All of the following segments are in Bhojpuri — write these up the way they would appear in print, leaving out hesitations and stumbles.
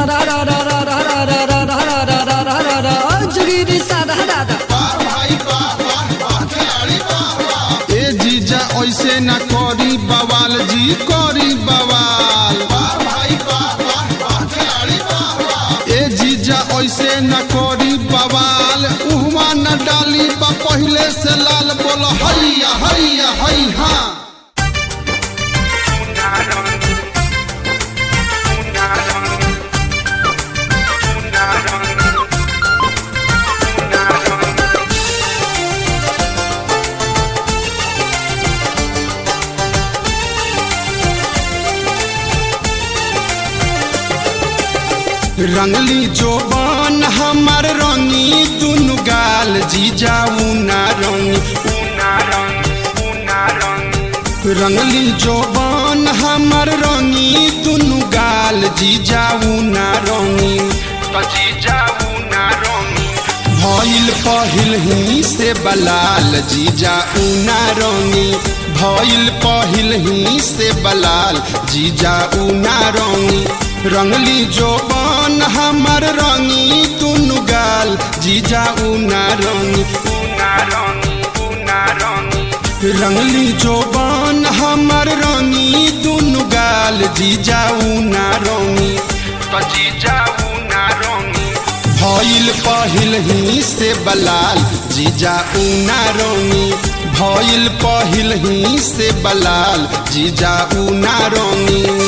ए जीजा ऐसे न करी बवाल जी करी बवाल। ए जीजा ऐसे न करी बवाल उहवा न डाली बा पहले से लाल बोलो हैया हैया है हाँ। रंगली जोबान हमार रंगी दुनु गाल जीजा उना रंगी। रंगली जोबान हमार रंगी दुनु गाल जीजा उना रंगी। भइल पहिल ही से बलाल जीजा उना रंगी। भइल पहिल ही से बलाल जीजा उना रंगी। रंगली जोबान हमार रंगी दुनु गाल जीजा उना रंगी। रंगली जोबान हमार रंगी दुनु गाल जीजा उना रंगी। भइल पहिल ही से बलाल जीजा उना रंगी। भइल पहिल ही से बलाल जीजा उना रंगी।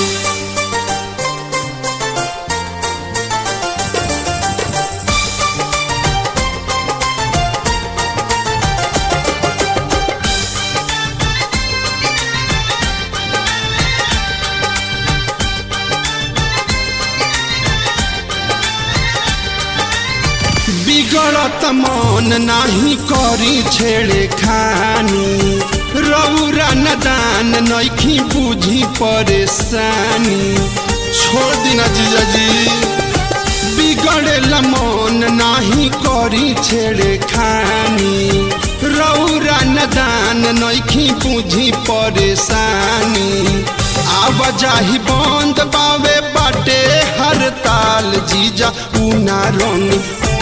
बिगड़त मन नाही करी छेड़े खानी। रौरा नदान नइखी बुझी परेशानी। छोड़ दिना जीजा जी। बिगड़ेला मन नाही करी छेड़े खानी। रौरा नदान नइखी बुझी परेशानी। आवाजाही बंद बावे बाटे हर ताल जीजा उना रंगी।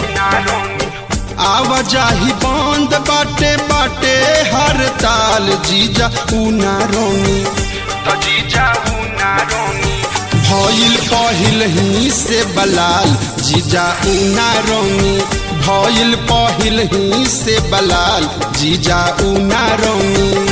आवाजाही बंद बाटे बाटे हर ताल जीजा उना रंगी। भइल पहिल ही से बलाल जीजा उना रंगी। भइल पहिल ही से बलाल जीजा उना रंगी।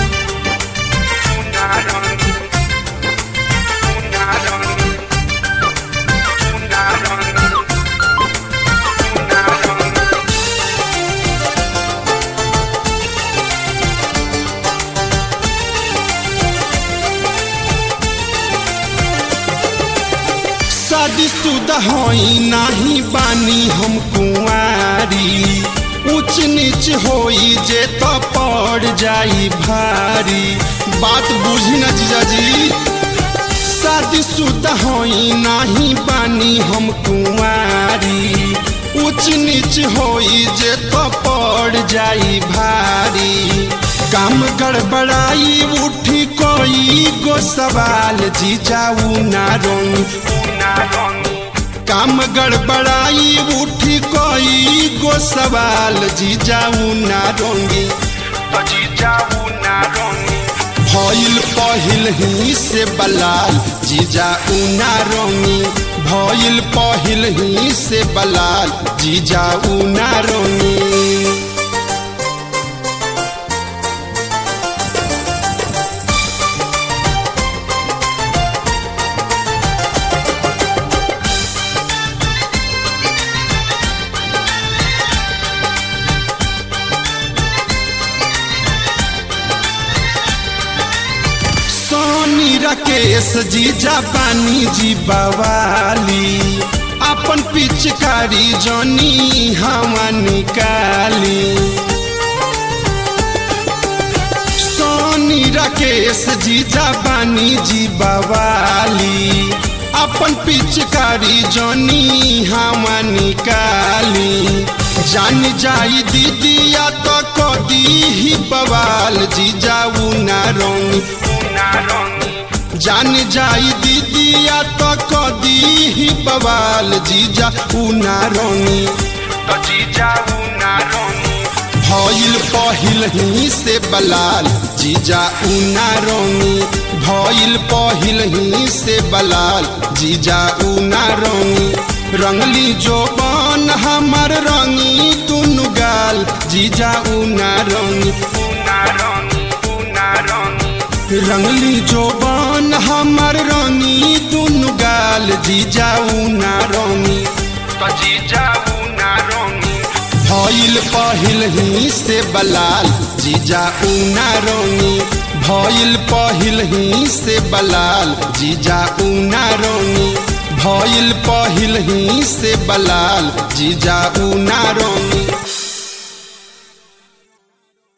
शादीशुदा होई नाही बानी हम कुंवारी। ऊंच नीच होई जे तो पड़ जाई भारी। बात बुझी ना जीजा जी। शादीशुदा होई नाही बानी हम कुंवारी। ऊंच नीच होई जे तो पड़ जाई भारी। काम गड़बड़ाई उठी कोई गो सवाल जीजा उना रंगी। काम गड़बड़ाई उठी कोई गो सवाल जीजा उना रंगी। भइल पहिल ही से बलाल जीजा उना रंगी। भइल पहिल ही से बलाल जीजा उना रंगी। राकेश जीजा पानी जी बवाली। अपन पिचकारी जनी हवा निकाली। सोनी राकेश जीजा पानी जी बवाली। अपन पिचकारी जनी हवा निकाली। जान जाई दीदिया तो कदी ही बवाल जीजा उना रंगी। जान जाई दीदिया तो कदी ही बवाल जीजा उना रोनी तो जीजा उना रोनी भइल पहिल ही से बलाल जीजा उना रोनी भइल पहिल ही से बलाल जीजा उना रोनी रंगली जोबन हमर रंगी दुनु गाल जीजा उना रोनी उना रोनी उना रोनी रंगली जोबन हमर रंगी दुनु गाल जीजा उना रोनी तो जीजा उना रोनी भइल पहिल ही से बलाल जीजा उना रोनी भइल पहिल ही से बलाल जीजा उना रोनी भइल पहिल ही से बलाल जीजा उना रोनी।